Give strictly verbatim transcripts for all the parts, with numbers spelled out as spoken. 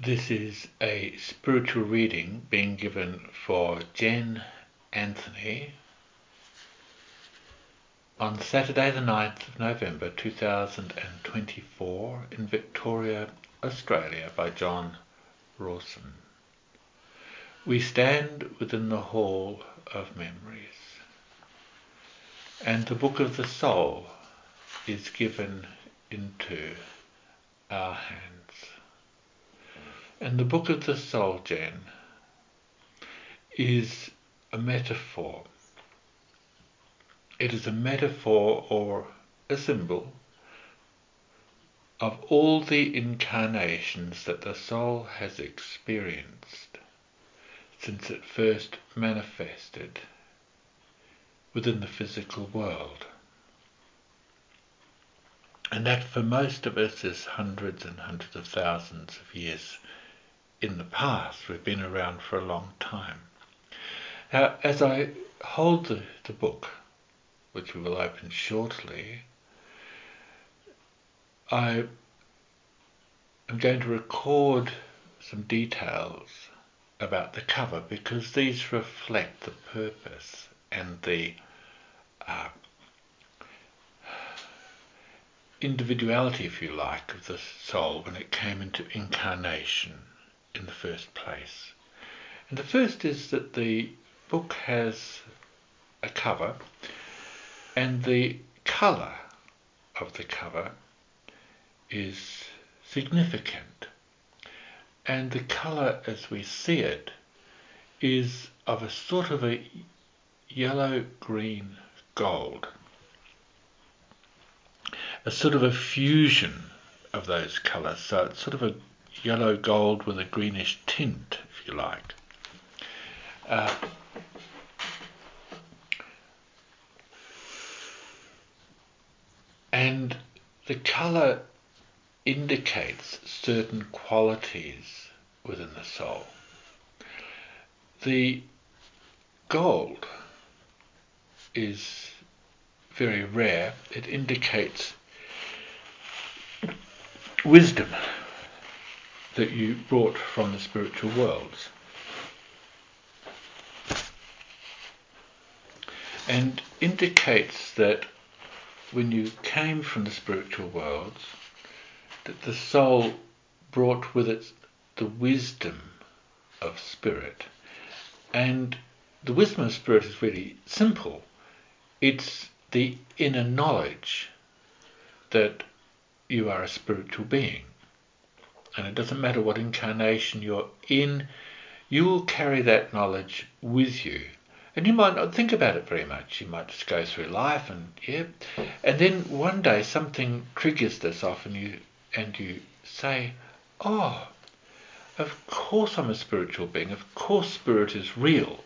This is a spiritual reading being given for Jen Anthony on Saturday the ninth of November two thousand twenty-four in Victoria, Australia by John Rawson. We stand within the hall of memories, and the book of the soul is given into our hands. And the book of the soul, Jen, is a metaphor. It is a metaphor or a symbol of all the incarnations that the soul has experienced since it first manifested within the physical world. And that for most of us is hundreds and hundreds of thousands of years in the past. We've been around for a long time. Now, as I hold the, the book, which we will open shortly, I am going to record some details about the cover, because these reflect the purpose and the uh, individuality, if you like, of the soul when it came into incarnation in the first place. And the first is that the book has a cover, and the colour of the cover is significant. And the colour as we see it is of a sort of a yellow-green gold, a sort of a fusion of those colours. So it's sort of a yellow gold with a greenish tint, if you like. Uh, and the colour indicates certain qualities within the soul. The gold is very rare. It indicates wisdom that you brought from the spiritual worlds, and indicates that when you came from the spiritual worlds, that the soul brought with it the wisdom of spirit. And the wisdom of spirit is really simple. It's the inner knowledge that you are a spiritual being. And it doesn't matter what incarnation you're in, you will carry that knowledge with you. And you might not think about it very much. You might just go through life and yeah. And then one day something triggers this off, and you and you say, oh, of course I'm a spiritual being. Of course spirit is real.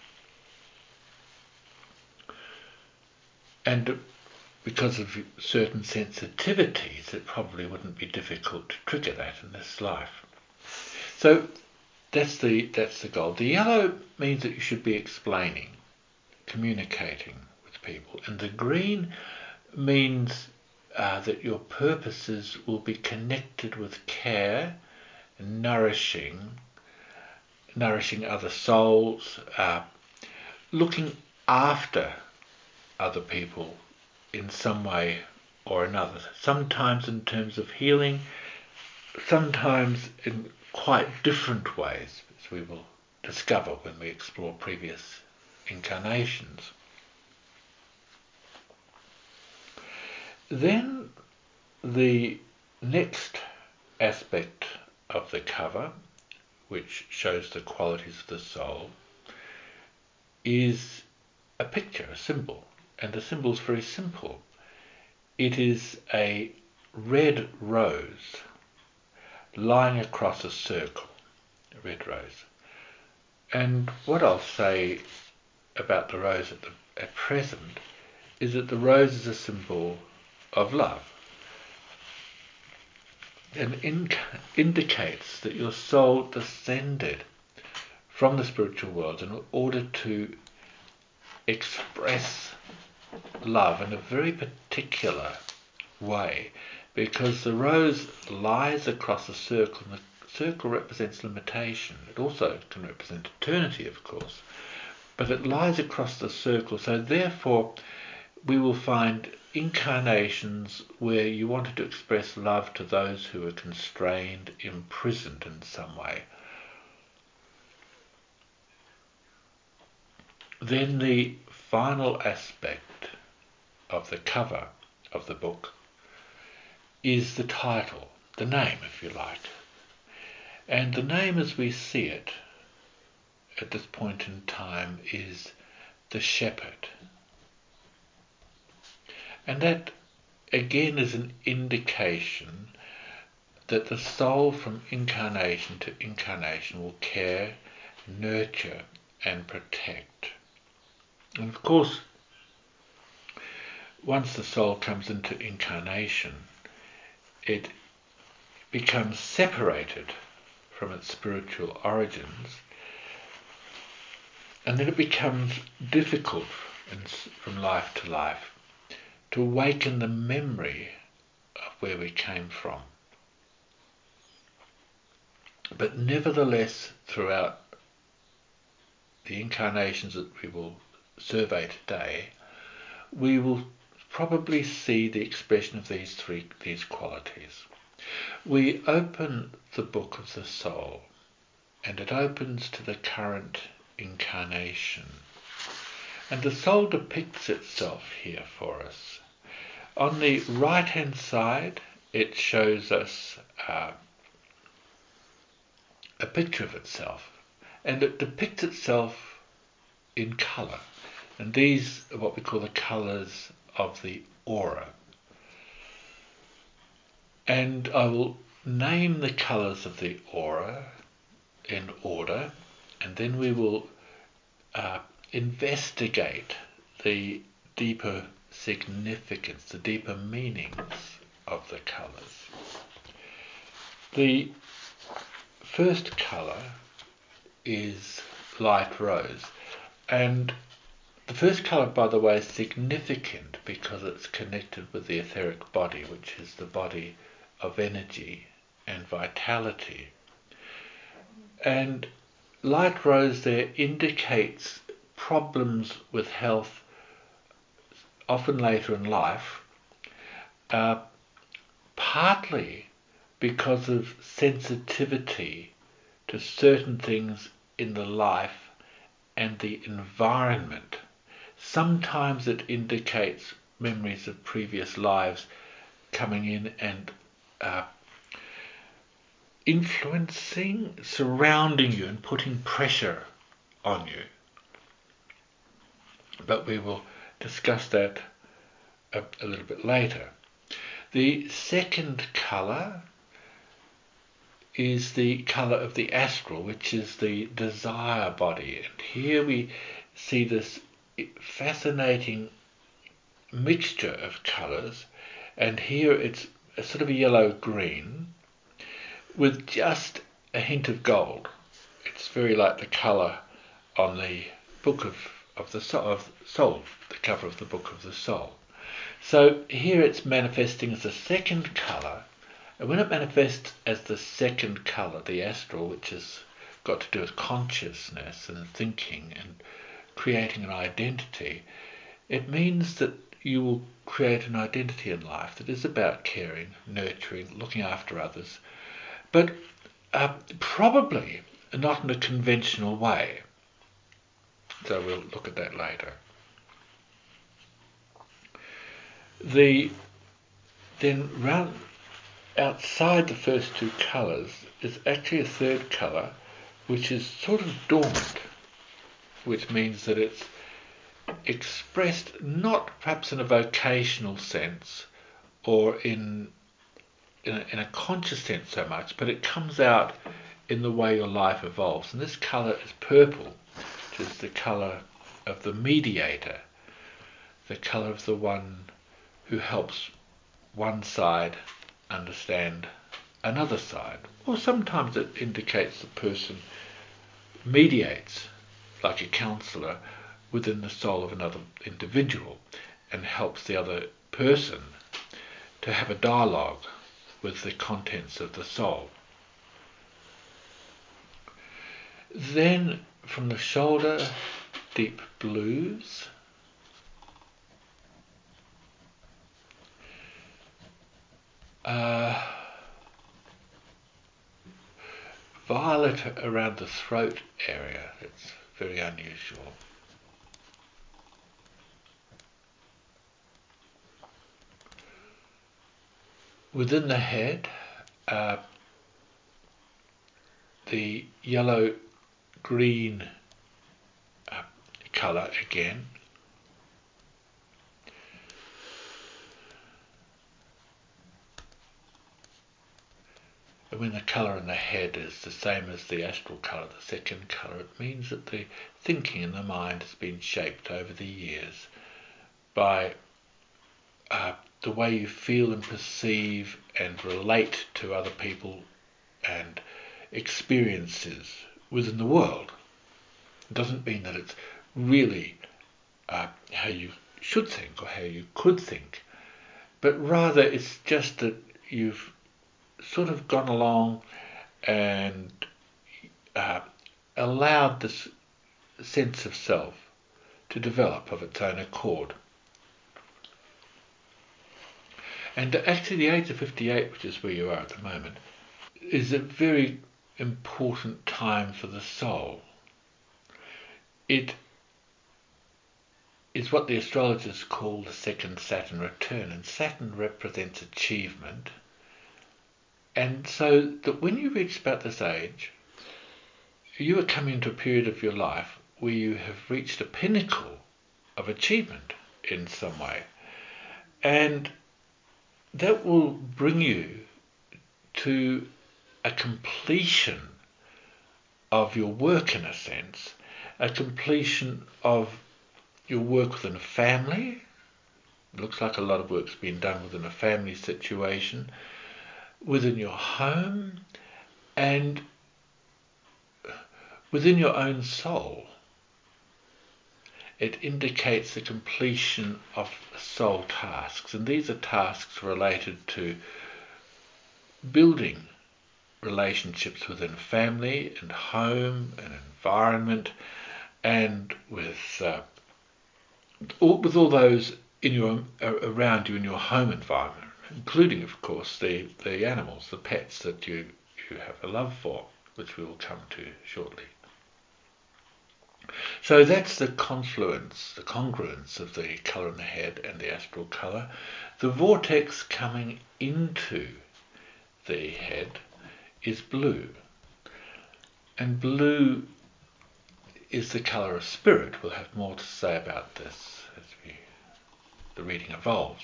And because of certain sensitivities, it probably wouldn't be difficult to trigger that in this life. So that's the that's the goal. The yellow means that you should be explaining, communicating with people, and the green means uh, that your purposes will be connected with care, nourishing, nourishing other souls, uh, looking after other people in some way or another, sometimes in terms of healing, sometimes in quite different ways, as we will discover when we explore previous incarnations. Then the next aspect of the cover, which shows the qualities of the soul, is a picture, a symbol. And the symbol is very simple. It is a red rose lying across a circle, a red rose. And what I'll say about the rose at, the, at present is that the rose is a symbol of love, and in, indicates that your soul descended from the spiritual world in order to express love in a very particular way, because the rose lies across a circle, and the circle represents limitation. It also can represent eternity, of course, but it lies across the circle. So therefore, we will find incarnations where you wanted to express love to those who are constrained, imprisoned in some way. Then the final aspect of the cover of the book is the title, the name, if you like. And the name as we see it at this point in time is the Shepherd. And that again is an indication that the soul from incarnation to incarnation will care, nurture and protect. And of course, once the soul comes into incarnation, it becomes separated from its spiritual origins, and then it becomes difficult in, from life to life to awaken the memory of where we came from. But nevertheless, throughout the incarnations that we will survey today, we will probably see the expression of these three these qualities. We open the book of the soul, and it opens to the current incarnation. And the soul depicts itself here for us. On the right-hand side, it shows us uh, a picture of itself, and it depicts itself in colour. And these are what we call the colours of the aura. And I will name the colours of the aura in order, and then we will uh, investigate the deeper significance, the deeper meanings of the colours. The first colour is light rose, and the first colour, by the way, is significant because it's connected with the etheric body, which is the body of energy and vitality. And light rose there indicates problems with health, often later in life, uh, partly because of sensitivity to certain things in the life and the environment. Sometimes it indicates memories of previous lives coming in and uh, influencing, surrounding you and putting pressure on you. But we will discuss that a, a little bit later. The second colour is the colour of the astral, which is the desire body. And here we see this fascinating mixture of colours, and here it's a sort of a yellow-green with just a hint of gold. It's very like the colour on the book of, of the soul, of soul, the cover of the book of the soul. So here it's manifesting as the second colour, and when it manifests as the second colour, the astral, which has got to do with consciousness and thinking and creating an identity, it means that you will create an identity in life that is about caring, nurturing, looking after others, but uh, probably not in a conventional way. So we'll look at that later. The then round outside the first two colours is actually a third colour, which is sort of dormant, which means that it's expressed not perhaps in a vocational sense or in in a, in a conscious sense so much, but it comes out in the way your life evolves. And this colour is purple, which is the colour of the mediator, the colour of the one who helps one side understand another side. Or sometimes it indicates the person mediates, like a counsellor, within the soul of another individual and helps the other person to have a dialogue with the contents of the soul. Then from the shoulder, deep blues. Uh, violet around the throat area. It's very unusual. Within the head, uh, the yellow-green uh, colour again. And when the colour in the head is the same as the astral colour, the second colour, it means that the thinking in the mind has been shaped over the years by uh, the way you feel and perceive and relate to other people and experiences within the world. It doesn't mean that it's really uh, how you should think or how you could think, but rather it's just that you've sort of gone along and uh, allowed this sense of self to develop of its own accord. And actually the age of fifty-eight, which is where you are at the moment, is a very important time for the soul. It is what the astrologers call the second Saturn return, and Saturn represents achievement. And so that when you reach about this age, you are coming into a period of your life where you have reached a pinnacle of achievement in some way. And that will bring you to a completion of your work, in a sense, a completion of your work within a family. It looks like a lot of work's been done within a family situation, within your home, and within your own soul. It indicates the completion of soul tasks, and these are tasks related to building relationships within family and home and environment, and with uh, all, with all those in your around you in your home environment, including, of course, the the animals, the pets that you you have a love for, which we will come to shortly. So that's the confluence, the congruence of the colour in the head and the astral colour. The vortex coming into the head is blue. And blue is the colour of spirit. We'll have more to say about this as we, the reading evolves.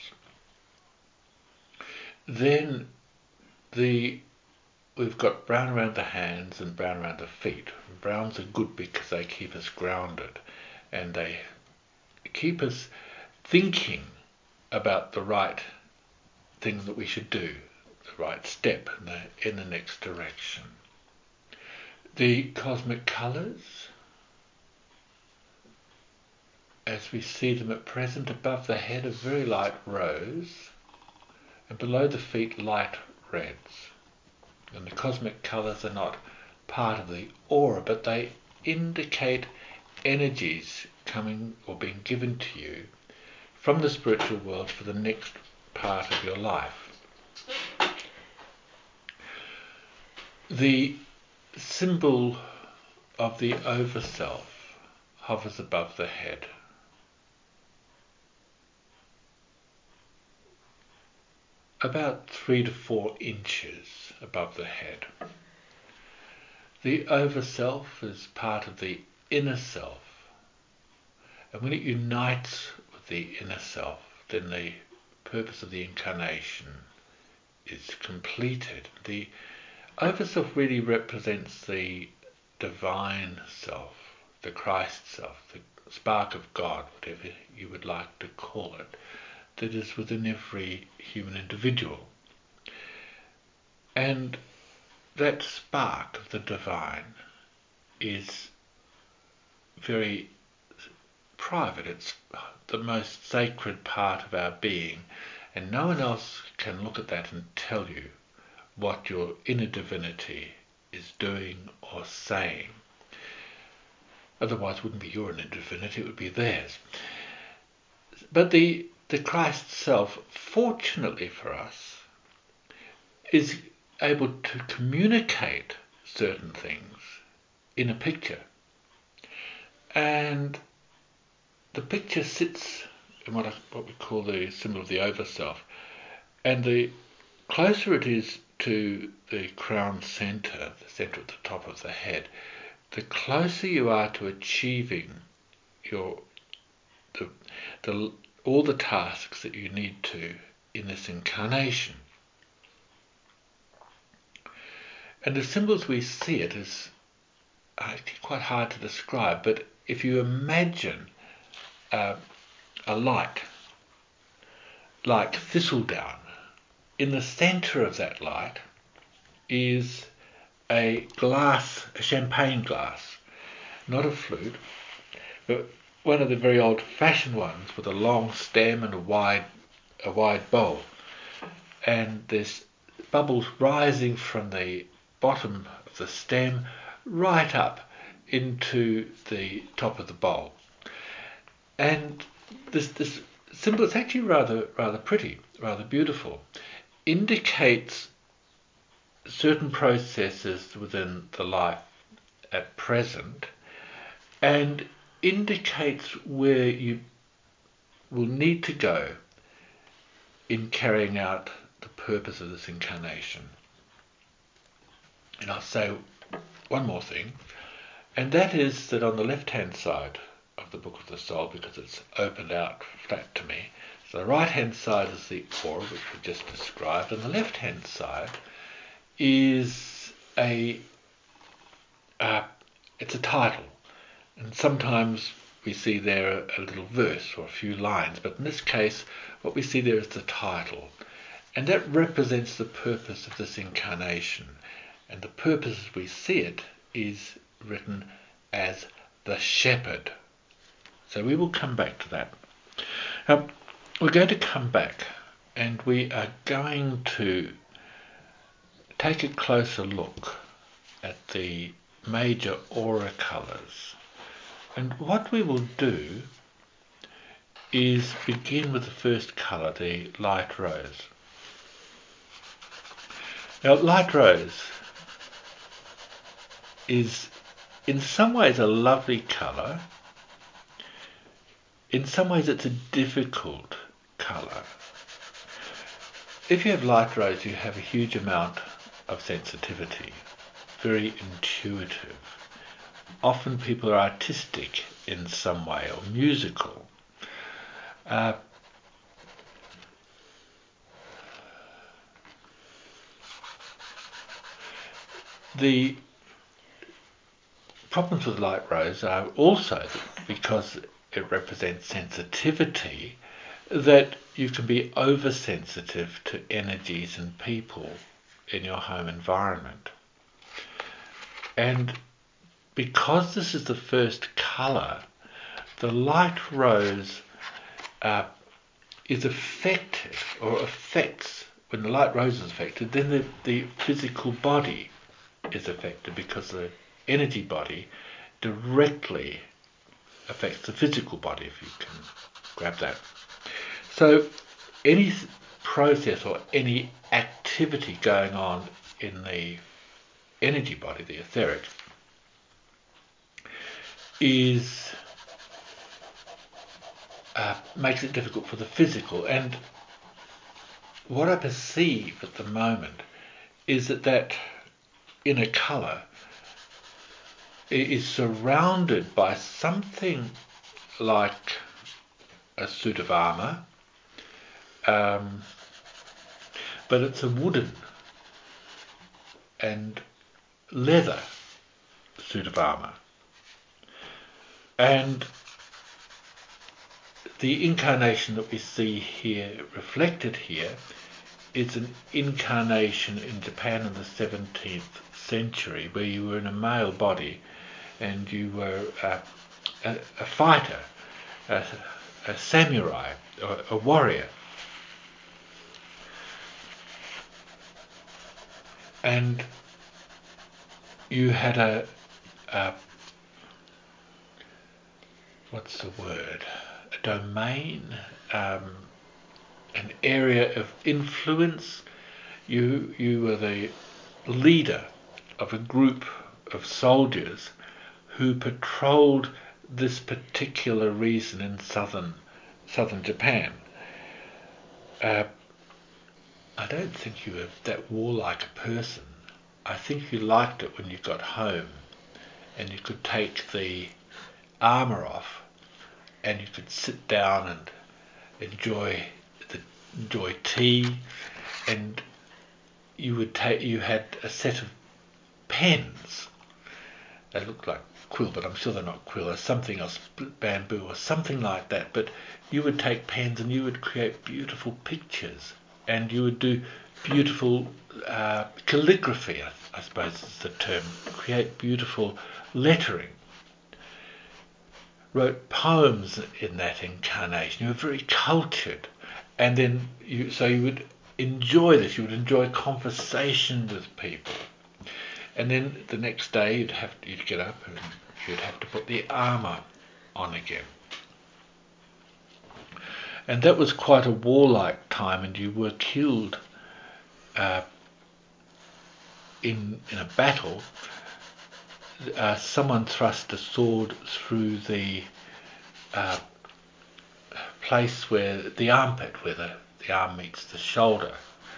Then the we've got brown around the hands and brown around the feet. Browns are good because they keep us grounded and they keep us thinking about the right thing that we should do, the right step in the, in the next direction. The cosmic colours, as we see them at present, above the head are very light rose, and below the feet light reds. And the cosmic colours are not part of the aura, but they indicate energies coming or being given to you from the spiritual world for the next part of your life. The symbol of the overself hovers above the head. About three to four inches above the head. The overself is part of the inner self, and when it unites with the inner self, then the purpose of the incarnation is completed. The overself really represents the divine self, the Christ self, the spark of God, whatever you would like to call it, that is within every human individual. And that spark of the divine is very private. It's the most sacred part of our being, and no one else can look at that and tell you what your inner divinity is doing or saying. Otherwise it wouldn't be your divinity, it would be theirs. But the, the Christ self, fortunately for us, is able to communicate certain things in a picture. And the picture sits in what, I, what we call the symbol of the overself. And the closer it is to the crown centre, the centre at the top of the head, the closer you are to achieving your the, the all the tasks that you need to in this incarnation. And the symbols we see it is actually quite hard to describe, but if you imagine uh, a light like thistledown, in the centre of that light is a glass, a champagne glass, not a flute, but one of the very old-fashioned ones with a long stem and a wide, a wide bowl. And there's bubbles rising from the bottom of the stem right up into the top of the bowl. And this this symbol is actually rather rather pretty, rather beautiful. Indicates certain processes within the life at present, and indicates where you will need to go in carrying out the purpose of this incarnation. And I'll say one more thing, and that is that on the left-hand side of the Book of the Soul, because it's opened out flat to me, so the right-hand side is the aura, which we just described, and the left-hand side is a uh, it's a title, and sometimes we see there a, a little verse or a few lines, but in this case what we see there is the title, and that represents the purpose of this incarnation. And the purpose as we see it is written as the shepherd. So we will come back to that. Now, we're going to come back and we are going to take a closer look at the major aura colours. And what we will do is begin with the first colour, the light rose. Now, light rose is in some ways a lovely colour. In some ways it's a difficult colour. If you have light rose, you have a huge amount of sensitivity, very intuitive. Often people are artistic in some way or musical. Uh, the problems with light rose are also that because it represents sensitivity, that you can be oversensitive to energies and people in your home environment. And because this is the first colour, the light rose uh, is affected or affects, when the light rose is affected, then the, the physical body is affected because the energy body directly affects the physical body, if you can grab that. So any process or any activity going on in the energy body, the etheric, is uh, makes it difficult for the physical. And what I perceive at the moment is that that inner colour is surrounded by something like a suit of armour, um, but it's a wooden and leather suit of armour. And the incarnation that we see here, reflected here, is an incarnation in Japan in the seventeenth century, where you were in a male body and you were uh, a, a fighter, a, a samurai, or a warrior. And you had a, a what's the word, a domain, um, an area of influence. You you were the leader of a group of soldiers who patrolled this particular region in southern southern Japan. Uh, I don't think you were that warlike a person. I think you liked it when you got home and you could take the armour off and you could sit down and enjoy the, enjoy tea, and you would take you had a set of pens. They looked like quill, but I'm sure they're not quill. Or something else, bamboo or something like that. But you would take pens and you would create beautiful pictures, and you would do beautiful uh, calligraphy, I, I suppose is the term. Create beautiful lettering. Wrote poems in that incarnation. You were very cultured, and then you so you would enjoy this. You would enjoy conversation with people, and then the next day you'd have to, you'd get up and you'd have to put the armour on again. And that was quite a warlike time, and you were killed uh, in in a battle. Uh, someone thrust a sword through the uh, place where the armpit, where the, the arm meets the shoulder.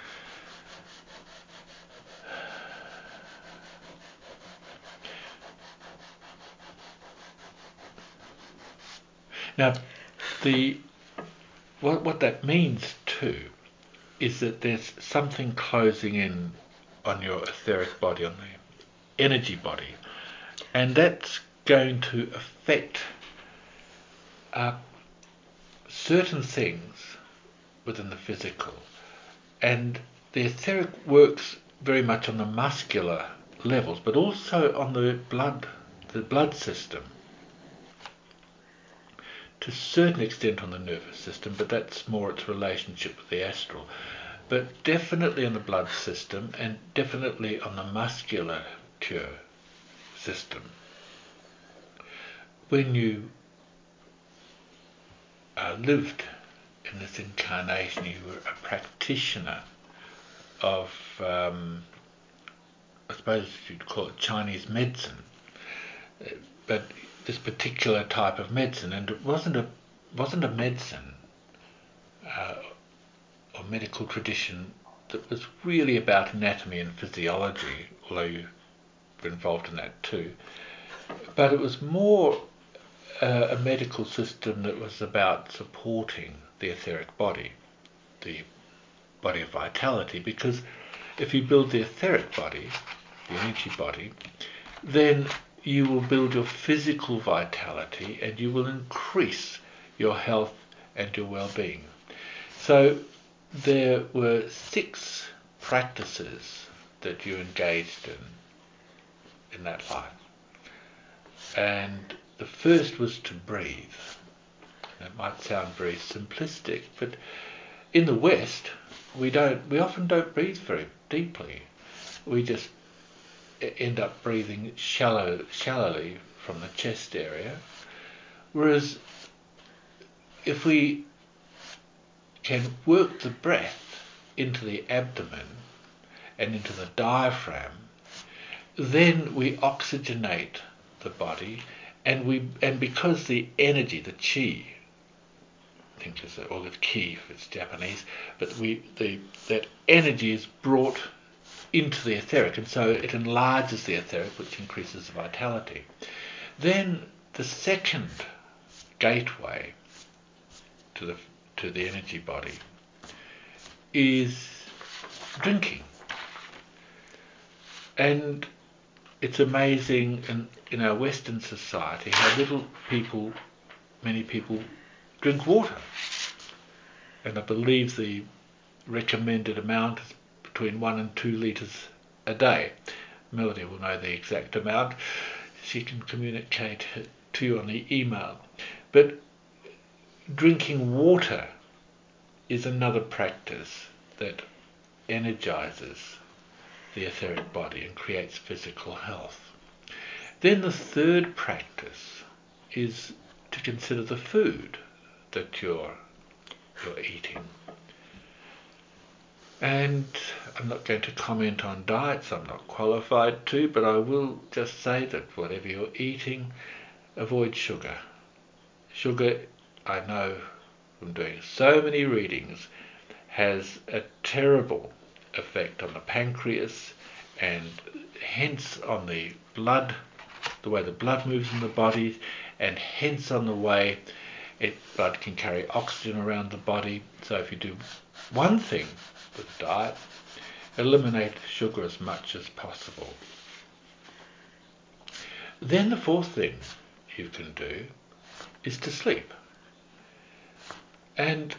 Now, the what what that means too is that there's something closing in on your etheric body, on the energy body, and that's going to affect uh, certain things within the physical. And the etheric works very much on the muscular levels, but also on the blood, the blood system, to a certain extent on the nervous system, but that's more its relationship with the astral. But definitely on the blood system, and definitely on the musculature system. When you uh, lived in this incarnation, you were a practitioner of, um, I suppose you'd call it Chinese medicine, but this particular type of medicine, and it wasn't a wasn't a medicine uh, or medical tradition that was really about anatomy and physiology, although you were involved in that too. But it was more uh, a medical system that was about supporting the etheric body, the body of vitality, because if you build the etheric body, the energy body, then you will build your physical vitality and you will increase your health and your well-being. So there were six practices that you engaged in in that life. And the first was to breathe. It might sound very simplistic, but in the West, we don't. We often don't breathe very deeply. We just end up breathing shallow, shallowly from the chest area. Whereas, if we can work the breath into the abdomen and into the diaphragm, then we oxygenate the body, and we and because the energy, the chi, I think it's or the ki if it's Japanese, but we the that energy is brought into the etheric, and so it enlarges the etheric, which increases the vitality. Then the second gateway to the to the energy body is drinking. And it's amazing in, in our Western society how little people, many people drink water. And I believe the recommended amount is between one and two litres a day. Melody will know the exact amount. She can communicate to you on the email. But drinking water is another practice that energizes the etheric body and creates physical health. Then the third practice is to to consider the food that you're you're eating. And I'm not going to comment on diets, I'm not qualified to, but I will just say that whatever you're eating, avoid sugar. Sugar, I know from doing so many readings, has a terrible effect on the pancreas and hence on the blood, the way the blood moves in the body, and hence on the way it, blood can carry oxygen around the body. So if you do one thing with diet, eliminate sugar as much as possible. Then the fourth thing you can do is to sleep. And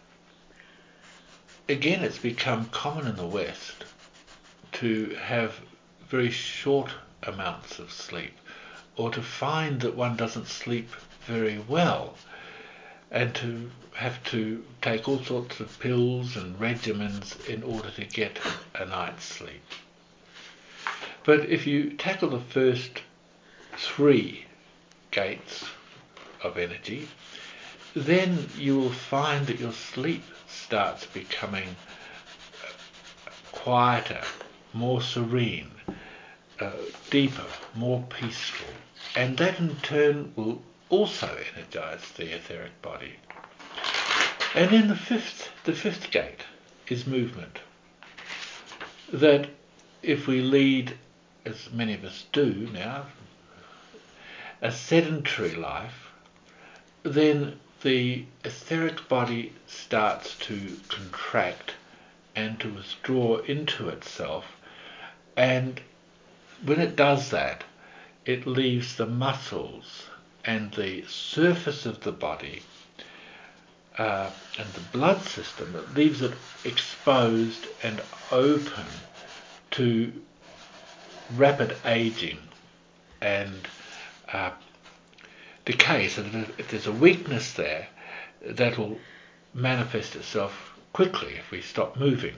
again, it's become common in the West to have very short amounts of sleep, or to find that one doesn't sleep very well, and to have to take all sorts of pills and regimens in order to get a night's sleep. But if you tackle the first three gates of energy, then you will find that your sleep starts becoming quieter, more serene, uh, deeper, more peaceful, and that in turn will also energize the etheric body. And then the fifth, the fifth gate is movement. That if we lead, as many of us do now, a sedentary life, then the etheric body starts to contract and to withdraw into itself, and when it does that, it leaves the muscles and the surface of the body uh, and the blood system, it leaves it exposed and open to rapid aging and uh, decay. So that if there's a weakness there, that will manifest itself quickly if we stop moving.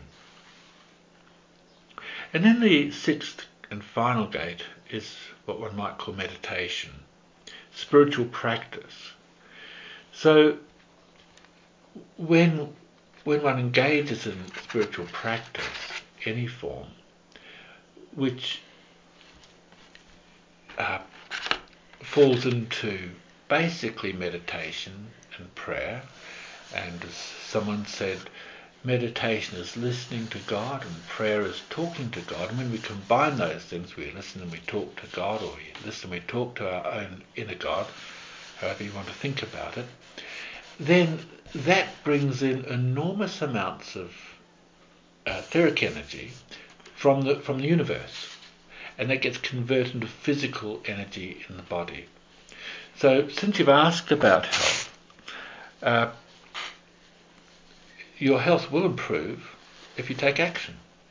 And then the sixth and final gate is what one might call meditation, spiritual practice. So when when one engages in spiritual practice, any form, which uh, falls into basically meditation and prayer, and as someone said, meditation is listening to God and prayer is talking to God. And when we combine those things, we listen and we talk to God, or we listen and we talk to our own inner God, however you want to think about it, then that brings in enormous amounts of uh, etheric energy from the from the universe, and that gets converted into physical energy in the body. So since you've asked about health, uh, your health will improve if you take action.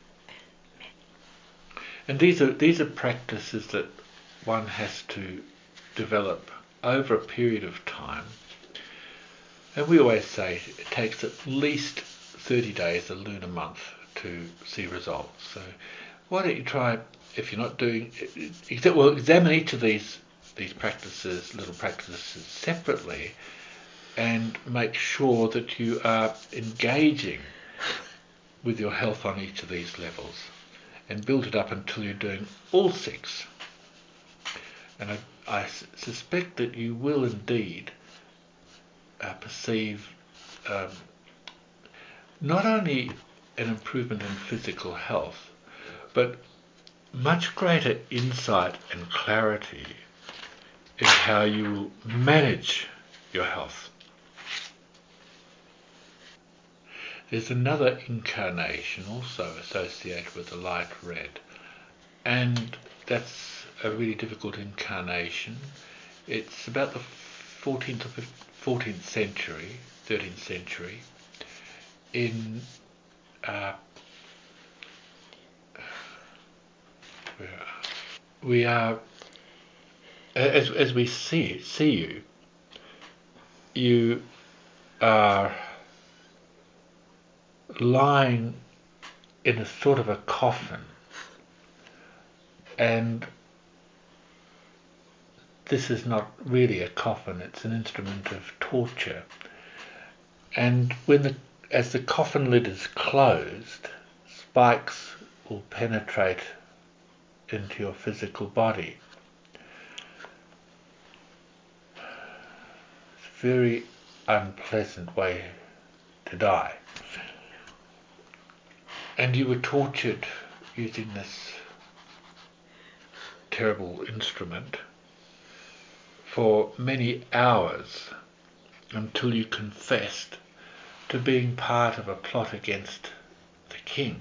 And these are these are practices that one has to develop over a period of time. And we always say it takes at least thirty days, a lunar month, to see results. So why don't you try, if you're not doing, well, examine each of these these practices, little practices separately, and make sure that you are engaging with your health on each of these levels, and build it up until you're doing all six. And I, I suspect that you will indeed uh, perceive um, not only an improvement in physical health, but much greater insight and clarity in how you manage your health. There's another incarnation also associated with the light red, and that's a really difficult incarnation. It's about the fourteenth or fourteenth century, thirteenth century, in uh, we are as as we see see you, you are lying in a sort of a coffin, and this is not really a coffin, it's an instrument of torture. And when the as the coffin lid is closed, spikes will penetrate into your physical body. It's a very unpleasant way to die. And you were tortured using this terrible instrument for many hours until you confessed to being part of a plot against the king.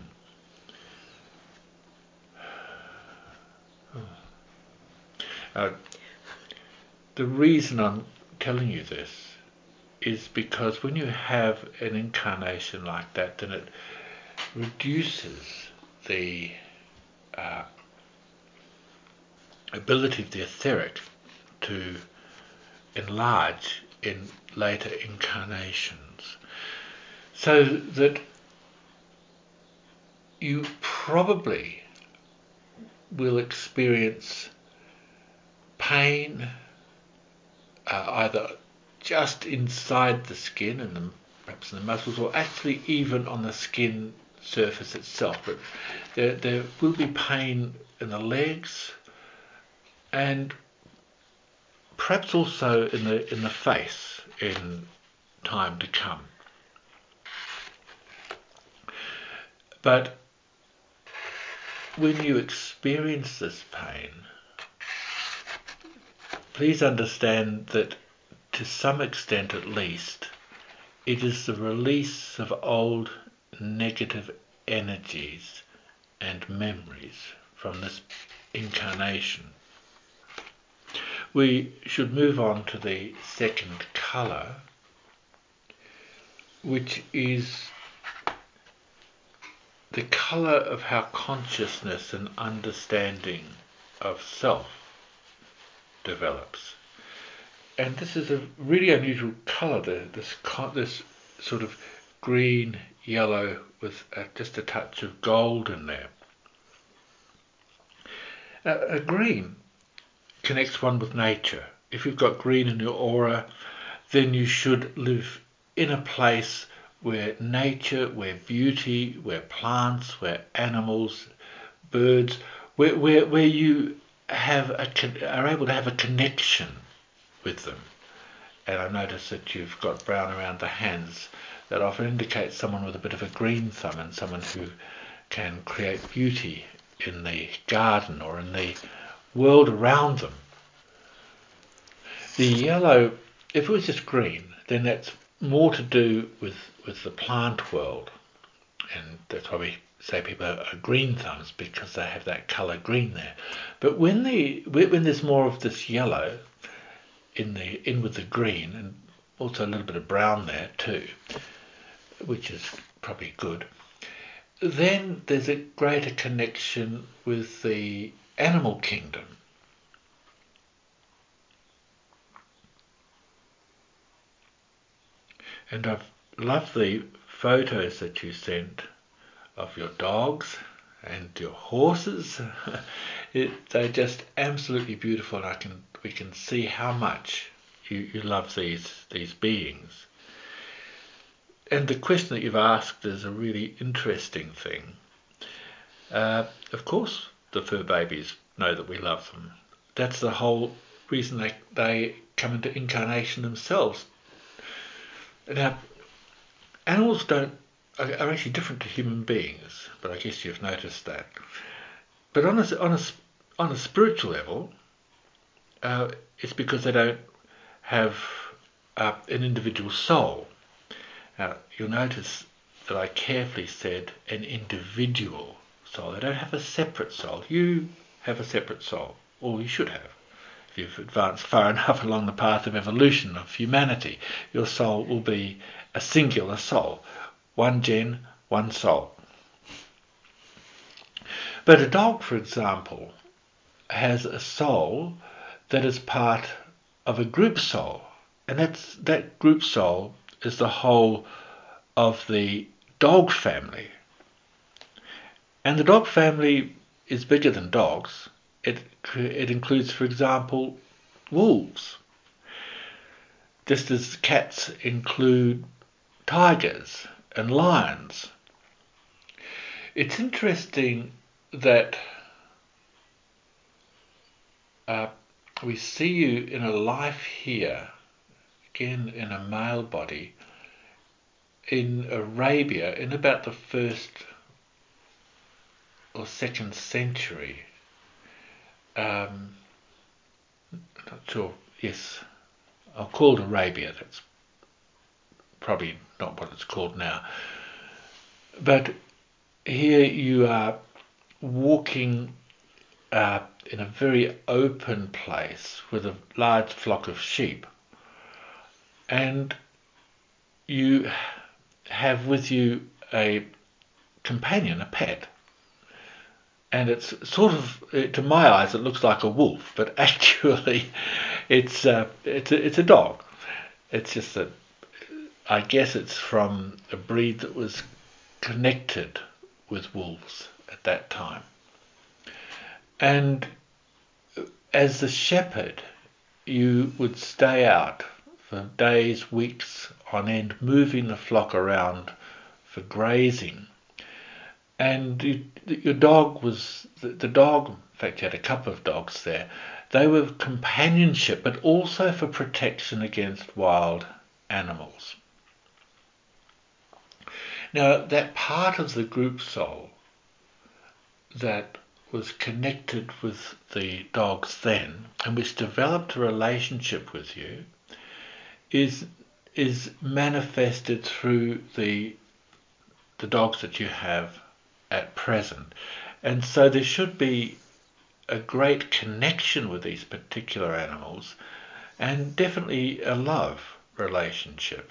Uh, the reason I'm telling you this is because when you have an incarnation like that, then it reduces the uh, ability of the etheric to enlarge in later incarnations, so that you probably will experience pain uh, either just inside the skin and the, perhaps in the muscles, or actually even on the skin surface itself. But there, there will be pain in the legs and perhaps also in the in the face in time to come. But when you experience this pain, please understand that to some extent at least, it is the release of old negative energies and memories from this incarnation. We should move on to the second colour, which is the colour of how consciousness and understanding of self develops. And this is a really unusual colour, this, this sort of green, yellow with a, just a touch of gold in there. Now, a green connects one with nature. If you've got green in your aura, then you should live in a place where nature, where beauty, where plants, where animals, birds, where where, where you have a, are able to have a connection with them. And I notice that you've got brown around the hands. That often indicates someone with a bit of a green thumb and someone who can create beauty in the garden or in the world around them. The yellow, if it was just green, then that's more to do with, with the plant world. And that's why we say people are green thumbs, because they have that colour green there. But when the when there's more of this yellow in the in with the green, and also a little bit of brown there too, which is probably good, then there's a greater connection with the animal kingdom. And I've loved the photos that you sent of your dogs and your horses. it, they're just absolutely beautiful, and I can we can see how much you, you love these these beings. And the question that you've asked is a really interesting thing. Uh, of course, the fur babies know that we love them. That's the whole reason they they come into incarnation themselves. Now, animals don't are, are actually different to human beings, but I guess you've noticed that. But on a on a on a spiritual level, uh, it's because they don't have uh, an individual soul. Now, you'll notice that I carefully said an individual soul. They don't have a separate soul. You have a separate soul, or you should have. If you've advanced far enough along the path of evolution of humanity, your soul will be a singular soul. One gen, one soul. But a dog, for example, has a soul that is part of a group soul. And that's that group soul is the whole of the dog family. And the dog family is bigger than dogs. It it includes, for example, wolves, just as cats include tigers and lions. It's interesting that uh, we see you in a life here, again in a male body, in Arabia in about the first or second century. Um, not sure, yes, I'll call it Arabia, that's probably not what it's called now. But here you are walking uh, in a very open place with a large flock of sheep, and you have with you a companion, a pet, and it's sort of, to my eyes, it looks like a wolf, but actually it's uh, it's a, it's a dog. It's just that I guess it's from a breed that was connected with wolves at that time. And as the shepherd, you would stay out for days, weeks on end, moving the flock around for grazing. And you, your dog was, the, the dog, in fact you had a couple of dogs there, they were companionship but also for protection against wild animals. Now that part of the group soul that was connected with the dogs then and which developed a relationship with you is is manifested through the the dogs that you have at present. And so there should be a great connection with these particular animals and definitely a love relationship.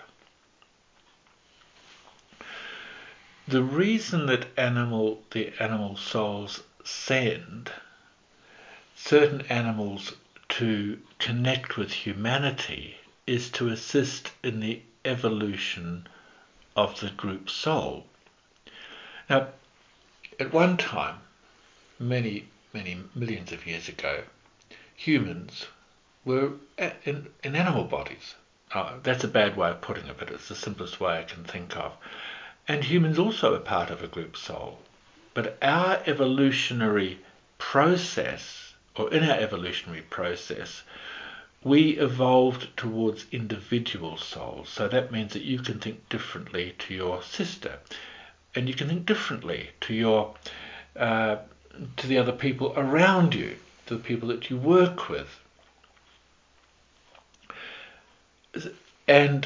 The reason that animal the animal souls send certain animals to connect with humanity is to assist in the evolution of the group soul. Now, at one time, many, many millions of years ago, humans were in, in animal bodies. Oh, that's a bad way of putting it, but it's the simplest way I can think of. And humans also are part of a group soul. But our evolutionary process, or in our evolutionary process, we evolved towards individual souls. So that means that you can think differently to your sister, and you can think differently to your uh, to the other people around you, to the people that you work with. And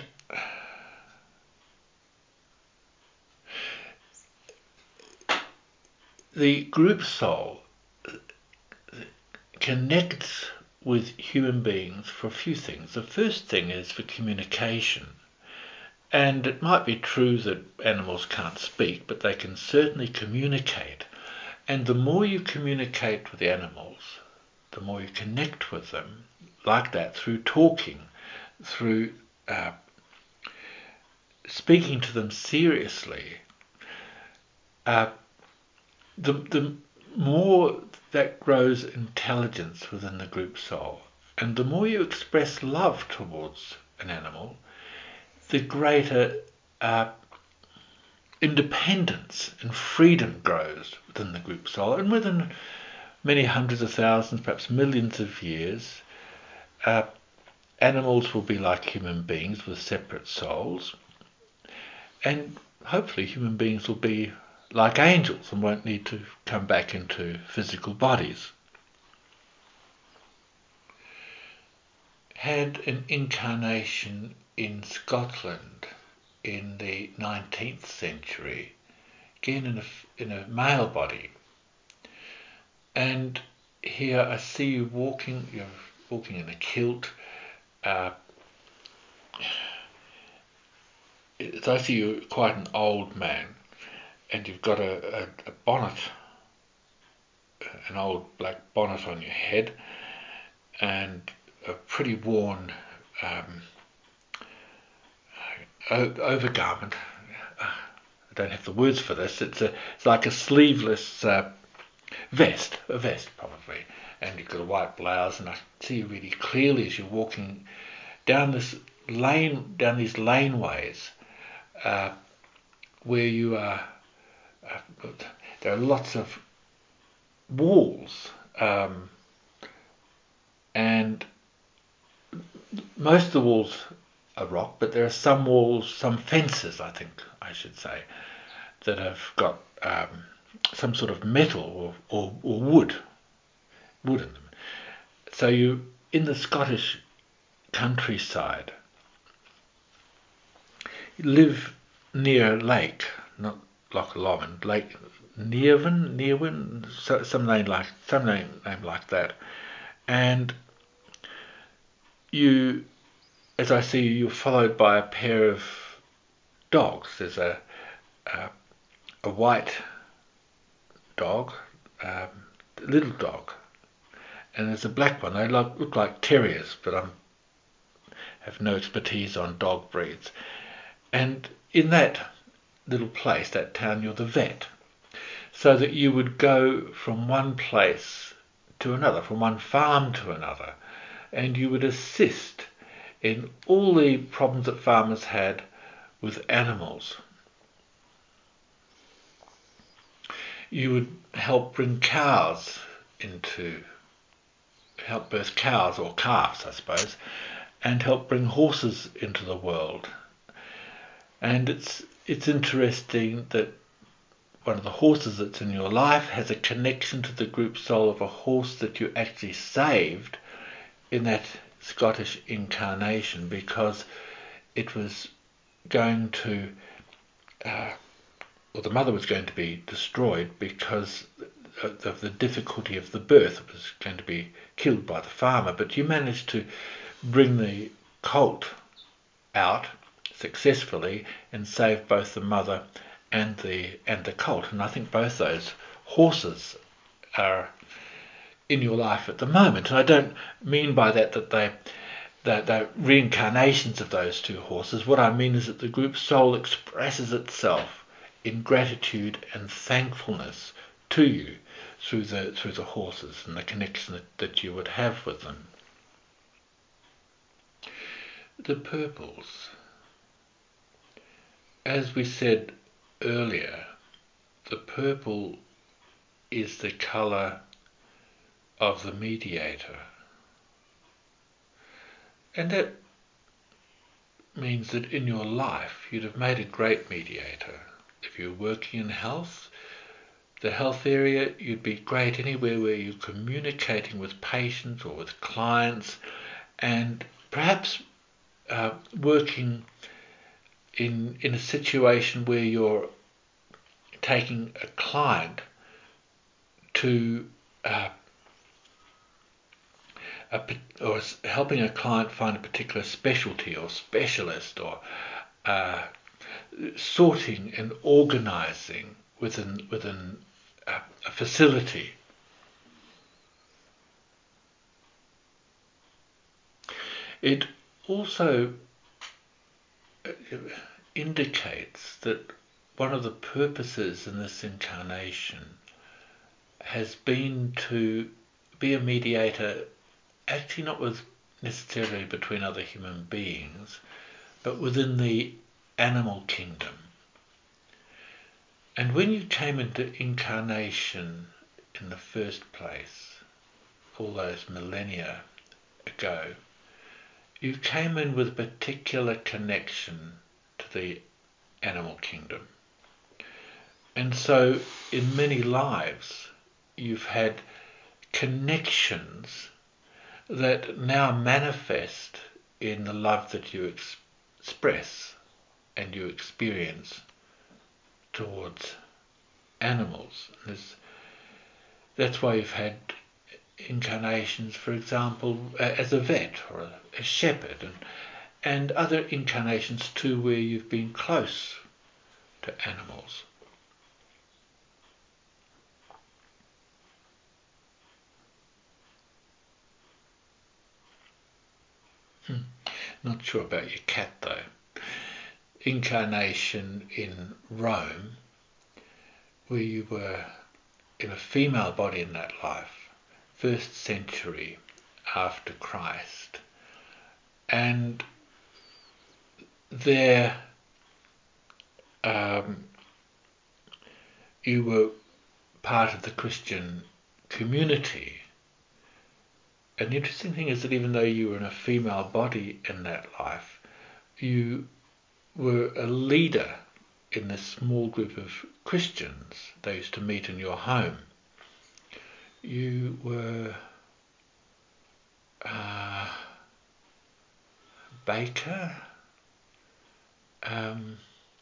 the group soul connects with human beings for a few things. The first thing is for communication. And it might be true that animals can't speak, but they can certainly communicate. And the more you communicate with the animals, the more you connect with them, like that, through talking, through uh, speaking to them seriously, uh, the, the more that grows intelligence within the group soul. And the more you express love towards an animal, the greater uh, independence and freedom grows within the group soul. And within many hundreds of thousands, perhaps millions of years, uh, animals will be like human beings with separate souls. And hopefully human beings will be like angels and won't need to come back into physical bodies. Had an incarnation in Scotland in the nineteenth century, again in a, in a male body. And here I see you walking, you're walking in a kilt. Uh, I see you're quite an old man, and you've got a, a, a bonnet, an old black bonnet on your head, and a pretty worn um, overgarment. I don't have the words for this. It's a, it's like a sleeveless uh, vest, a vest probably, and you've got a white blouse, and I see you really clearly as you're walking down this lane, down these laneways, uh, where you are. Uh, there are lots of walls, um, and most of the walls are rock, but there are some walls, some fences, I think I should say, that have got um, some sort of metal or, or, or wood, wood in them. So you, in the Scottish countryside, you live near a lake, not Loch Lomond, Lake Nearvin, Nearwin, so, some name like some name, name like that, and you, as I see, you're followed by a pair of dogs. There's a a, a white dog, um, a little dog, and there's a black one. They look, look like terriers, but I have no expertise on dog breeds. And in that little place, that town, you're the vet, so that you would go from one place to another, from one farm to another, and you would assist in all the problems that farmers had with animals. You would help bring cows into, help birth cows or calves, I suppose, and help bring horses into the world. And it's it's interesting that one of the horses that's in your life has a connection to the group soul of a horse that you actually saved in that Scottish incarnation, because it was going to, uh, well, the mother was going to be destroyed because of the difficulty of the birth. It was going to be killed by the farmer, but you managed to bring the colt out successfully and save both the mother and the and the colt. And I think both those horses are in your life at the moment. And I don't mean by that that they that they're reincarnations of those two horses. What I mean is that the group soul expresses itself in gratitude and thankfulness to you through the through the horses and the connection that, that you would have with them. The purples. As we said earlier, the purple is the colour of the mediator. And that means that in your life you'd have made a great mediator. If you're working in health, the health area, you'd be great anywhere where you're communicating with patients or with clients, and perhaps uh, working in in a situation where you're taking a client to uh, a, or helping a client find a particular specialty or specialist, or uh, sorting and organising within within a, a facility. It also indicates that one of the purposes in this incarnation has been to be a mediator, actually not with necessarily between other human beings, but within the animal kingdom. And when you came into incarnation in the first place, all those millennia ago, you came in with a particular connection to the animal kingdom. And so in many lives you've had connections that now manifest in the love that you ex- express and you experience towards animals. There's, that's why you've had incarnations, for example, as a vet or a, a shepherd, and, and other incarnations too where you've been close to animals. Hmm. Not sure about your cat though. Incarnation in Rome, where you were in a female body in that life, first century after Christ, and there um, you were part of the Christian community. And the interesting thing is that even though you were in a female body in that life, you were a leader in this small group of Christians. They used to meet in your home. You were uh, baker. Um,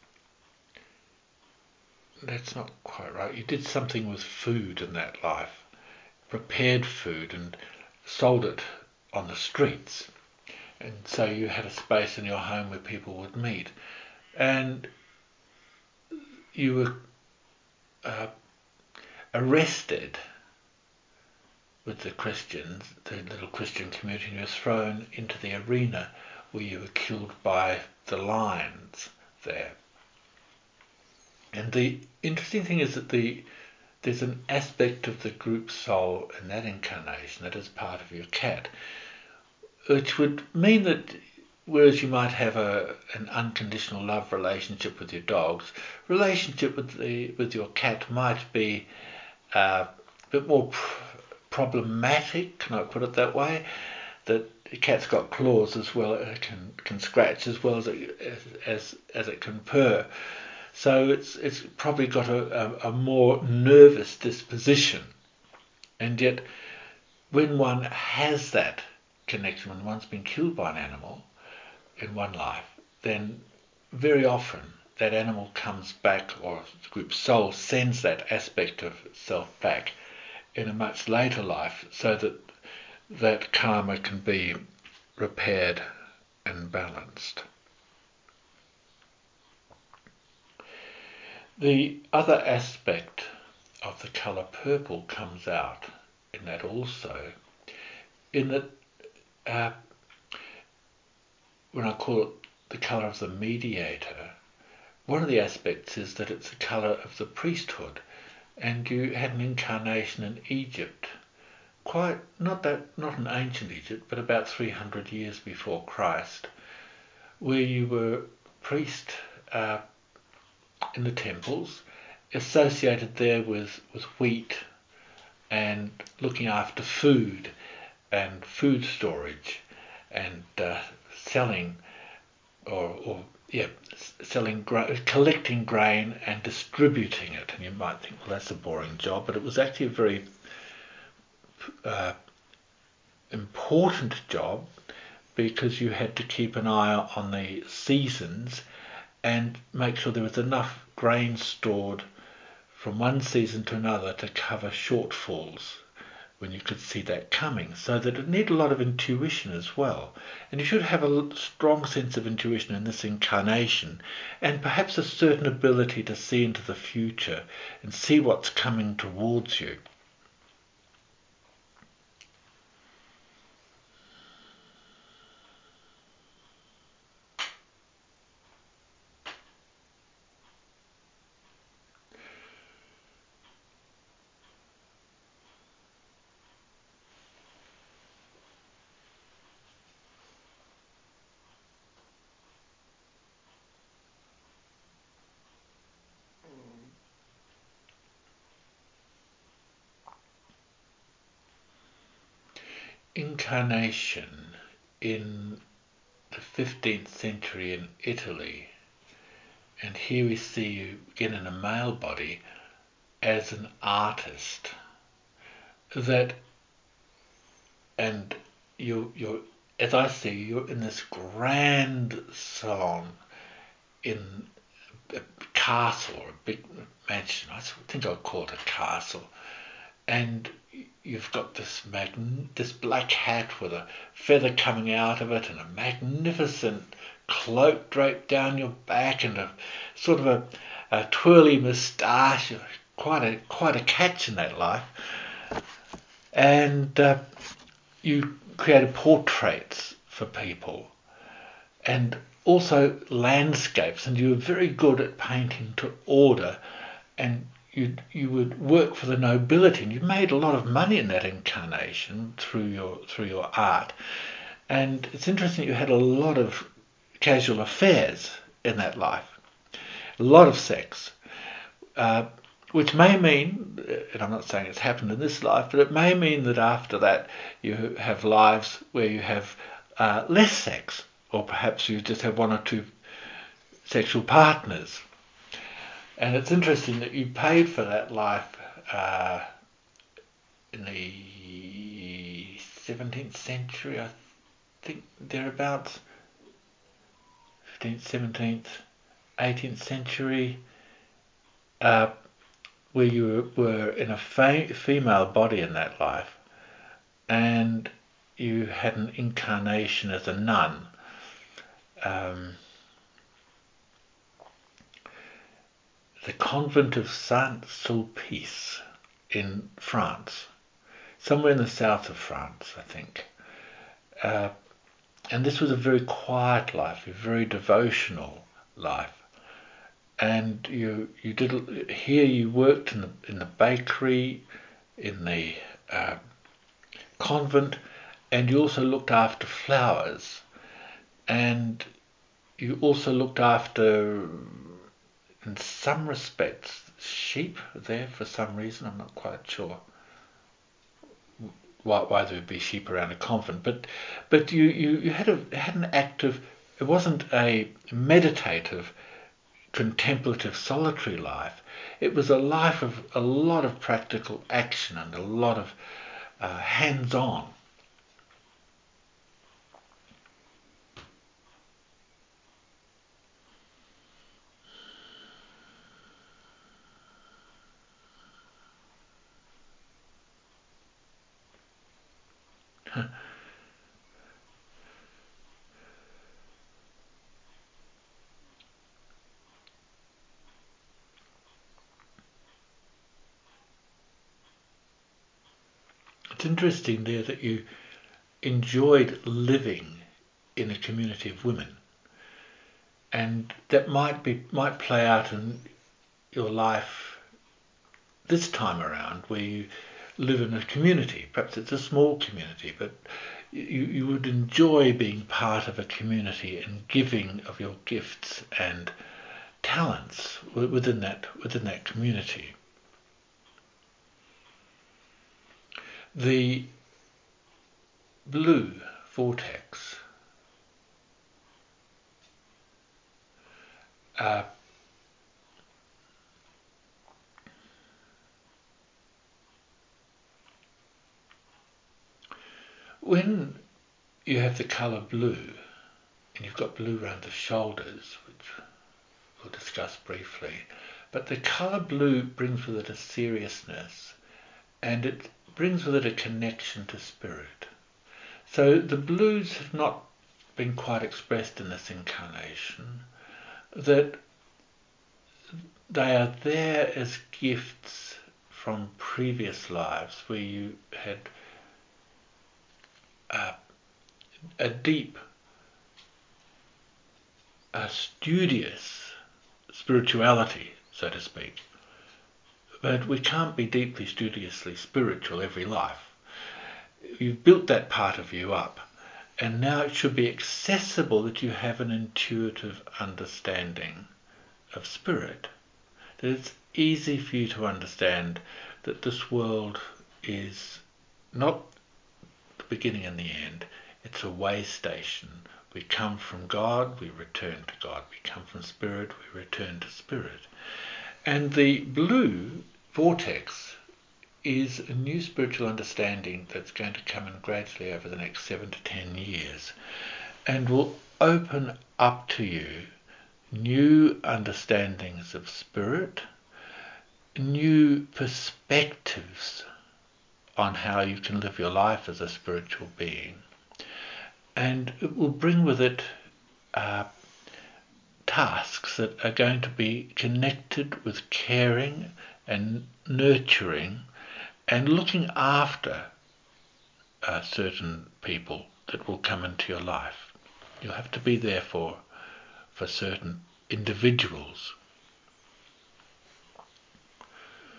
that's not quite right. You did something with food in that life, prepared food and sold it on the streets. And so you had a space in your home where people would meet. And you were uh, arrested with the Christians, the little Christian community, and you were thrown into the arena where you were killed by the lions there. And the interesting thing is that the there's an aspect of the group soul in that incarnation that is part of your cat, which would mean that whereas you might have a an unconditional love relationship with your dogs, relationship with the with your cat might be uh, a bit more pr- problematic. Can I put it that way? That the cat's got claws as well; it can can scratch as well as it, as, as as it can purr. So it's it's probably got a, a, a more nervous disposition, and yet when one has that connection, when one's been killed by an animal in one life, then very often that animal comes back, or the group soul sends that aspect of self back in a much later life, so that that karma can be repaired and balanced. The other aspect of the colour purple comes out in that also, in that uh, when I call it the colour of the mediator, one of the aspects is that it's the colour of the priesthood, and you had an incarnation in Egypt, quite not that not in ancient Egypt, but about three hundred years before Christ, where you were priest uh, in the temples, associated there with, with wheat and looking after food and food storage and uh, selling or, or yeah selling gra- collecting grain and distributing it. And you might think, well, that's a boring job, but it was actually a very uh, important job, because you had to keep an eye on the seasons and make sure there was enough grain stored from one season to another to cover shortfalls when you could see that coming. So that it needed a lot of intuition as well. And you should have a strong sense of intuition in this incarnation, and perhaps a certain ability to see into the future and see what's coming towards you. Incarnation in the fifteenth century in Italy, and here we see you again in a male body as an artist, that and you you're as I see you're in this grand salon in a castle or a big mansion. I think I'll call it a castle, and you've got this mag- this black hat with a feather coming out of it, and a magnificent cloak draped down your back, and a sort of a, a twirly moustache. Quite a quite a catch in that life, and uh, you created portraits for people, and also landscapes, and you were very good at painting to order, and you you would work for the nobility, and you made a lot of money in that incarnation through your through your art. And it's interesting, you had a lot of casual affairs in that life, a lot of sex, uh, which may mean, and I'm not saying it's happened in this life, but it may mean that after that you have lives where you have uh, less sex, or perhaps you just have one or two sexual partners. And it's interesting that you paid for that life uh, in the seventeenth century, I think, thereabouts, fifteenth, seventeenth, eighteenth century, uh, where you were in a fa- female body in that life, and you had an incarnation as a nun. Um, the convent of Saint-Sulpice in France, somewhere in the south of France, I think. Uh, and this was a very quiet life, a very devotional life. And you you did here. You worked in the in the bakery, in the uh, convent, and you also looked after flowers, and you also looked after, in some respects, sheep there for some reason. I'm not quite sure why, why there would be sheep around a convent, but but you, you, you had a had an active. It wasn't a meditative, contemplative, solitary life. It was a life of a lot of practical action and a lot of uh, hands-on. It's interesting there that you enjoyed living in a community of women, and that might be might play out in your life this time around, where you live in a community. Perhaps it's a small community, but you, you would enjoy being part of a community and giving of your gifts and talents within that within that community. The blue vortex uh, when you have the colour blue, and you've got blue around the shoulders, which we'll discuss briefly, but the colour blue brings with it a seriousness, and it brings with it a connection to spirit. So the blues have not been quite expressed in this incarnation, that they are there as gifts from previous lives where you had uh, a deep, a studious spirituality, so to speak. But we can't be deeply, studiously spiritual every life. You've built that part of you up, and now it should be accessible that you have an intuitive understanding of spirit. That it's easy for you to understand that this world is not the beginning and the end. It's a way station. We come from God, we return to God. We come from spirit, we return to spirit. And the blue vortex is a new spiritual understanding that's going to come in gradually over the next seven to ten years, and will open up to you new understandings of spirit, new perspectives on how you can live your life as a spiritual being. And it will bring with it uh, tasks that are going to be connected with caring and nurturing and looking after uh, certain people that will come into your life. You'll have to be there for, for certain individuals.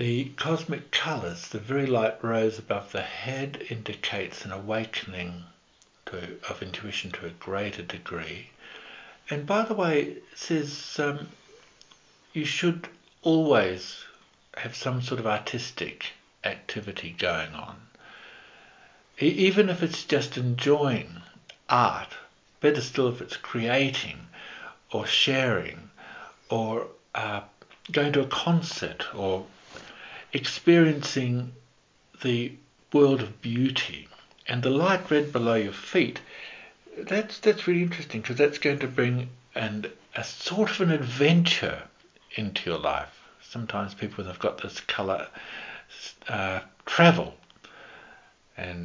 The cosmic colours, the very light rose above the head, indicates an awakening to, of intuition to a greater degree. And by the way, it says um, you should always have some sort of artistic activity going on. E- even if it's just enjoying art, better still if it's creating or sharing or uh, going to a concert or experiencing the world of beauty. And the light red below your feet, that's that's really interesting, because that's going to bring an, a sort of an adventure into your life. Sometimes people have got this colour uh, travel, and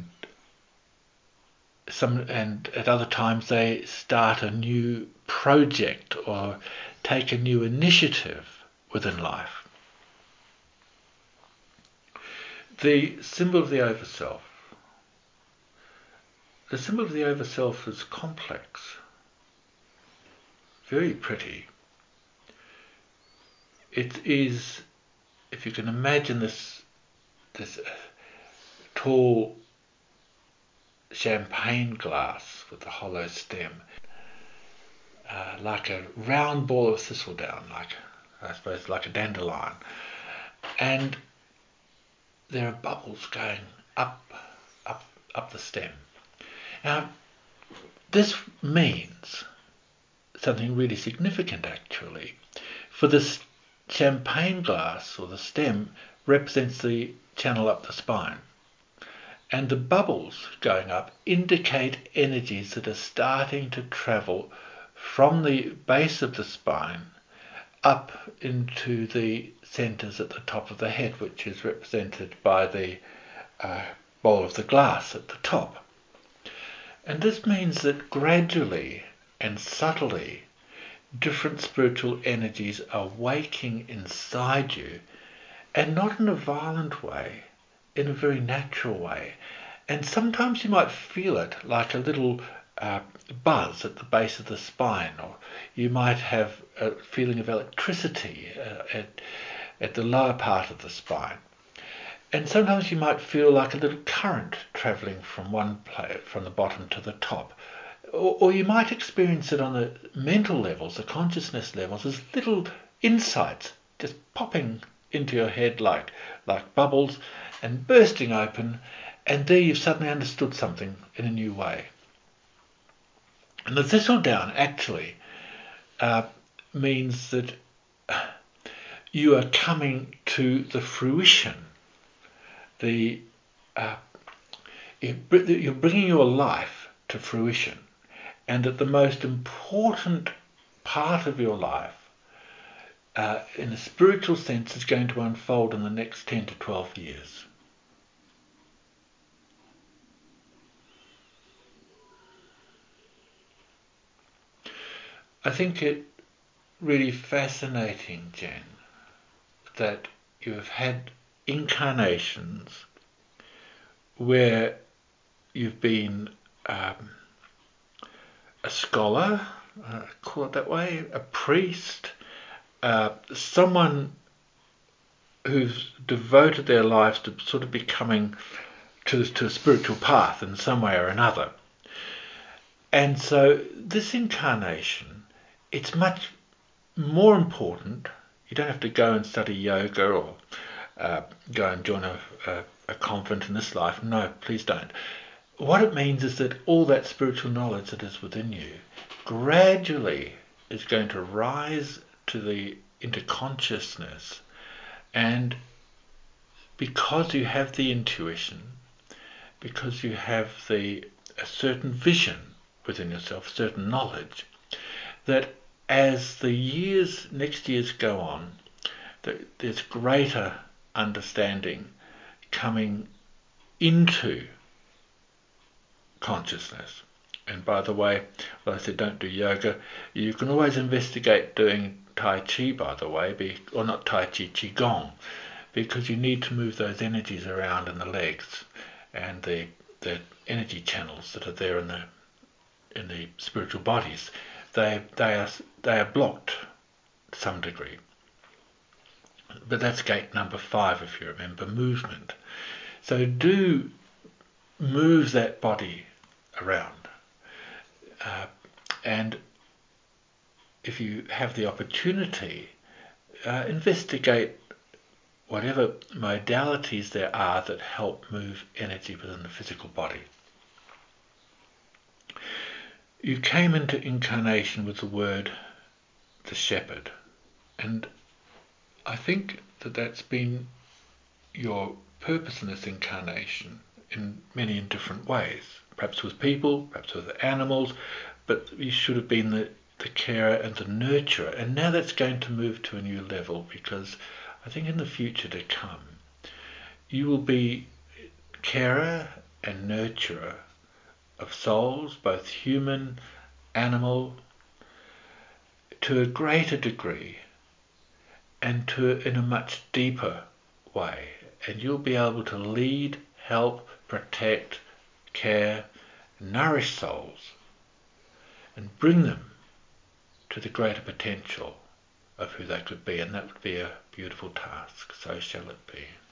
some and at other times they start a new project or take a new initiative within life. The symbol of the overself. The symbol of the overself is complex, very pretty. It is, if you can imagine this, this tall champagne glass with a hollow stem, uh, like a round ball of thistledown, like I suppose like a dandelion, and there are bubbles going up, up, up the stem. Now, this means something really significant, actually. For this champagne glass, or the stem, represents the channel up the spine. And the bubbles going up indicate energies that are starting to travel from the base of the spine up into the centres at the top of the head, which is represented by the uh, bowl of the glass at the top. And this means that gradually and subtly different spiritual energies are waking inside you, and not in a violent way, in a very natural way. And sometimes you might feel it like a little uh, buzz at the base of the spine, or you might have a feeling of electricity uh, at, at the lower part of the spine. And sometimes you might feel like a little current travelling from one place, from the bottom to the top. Or, or you might experience it on the mental levels, the consciousness levels, as little insights just popping into your head like, like bubbles and bursting open, and there you've suddenly understood something in a new way. And the thistledown actually uh, means that you are coming to the fruition. The uh, you're bringing your life to fruition, and that the most important part of your life, uh, in a spiritual sense, is going to unfold in the next ten to twelve years. I think it really fascinating, Jen, that you have had incarnations where you've been um, a scholar, uh, call it that way, a priest, uh, someone who's devoted their lives to sort of becoming to, to a spiritual path in some way or another. And so this incarnation, it's much more important. You don't have to go and study yoga or uh, go and join a, a, a convent in this life. No, please don't. What it means is that all that spiritual knowledge that is within you gradually is going to rise to the into consciousness, and because you have the intuition, because you have the a certain vision within yourself, certain knowledge, that as the years, next years go on, that there's greater understanding coming into consciousness. And by the way, well, I said don't do yoga. You can always investigate doing Tai Chi, by the way, be, or not Tai Chi, Qigong, because you need to move those energies around in the legs and the the energy channels that are there in the in the spiritual bodies. They they are they are blocked to some degree. But that's gate number five, if you remember, movement. So do move that body around. Uh, and if you have the opportunity, uh, investigate whatever modalities there are that help move energy within the physical body. You came into incarnation with the word the shepherd, and I think that that's been your purpose in this incarnation in many and different ways, perhaps with people, perhaps with animals, but you should have been the, the carer and the nurturer, and now that's going to move to a new level, because I think in the future to come you will be carer and nurturer of souls, both human, animal, to a greater degree and to in a much deeper way. And you'll be able to lead, help, protect, care, nourish souls and bring them to the greater potential of who they could be. And that would be a beautiful task. So shall it be.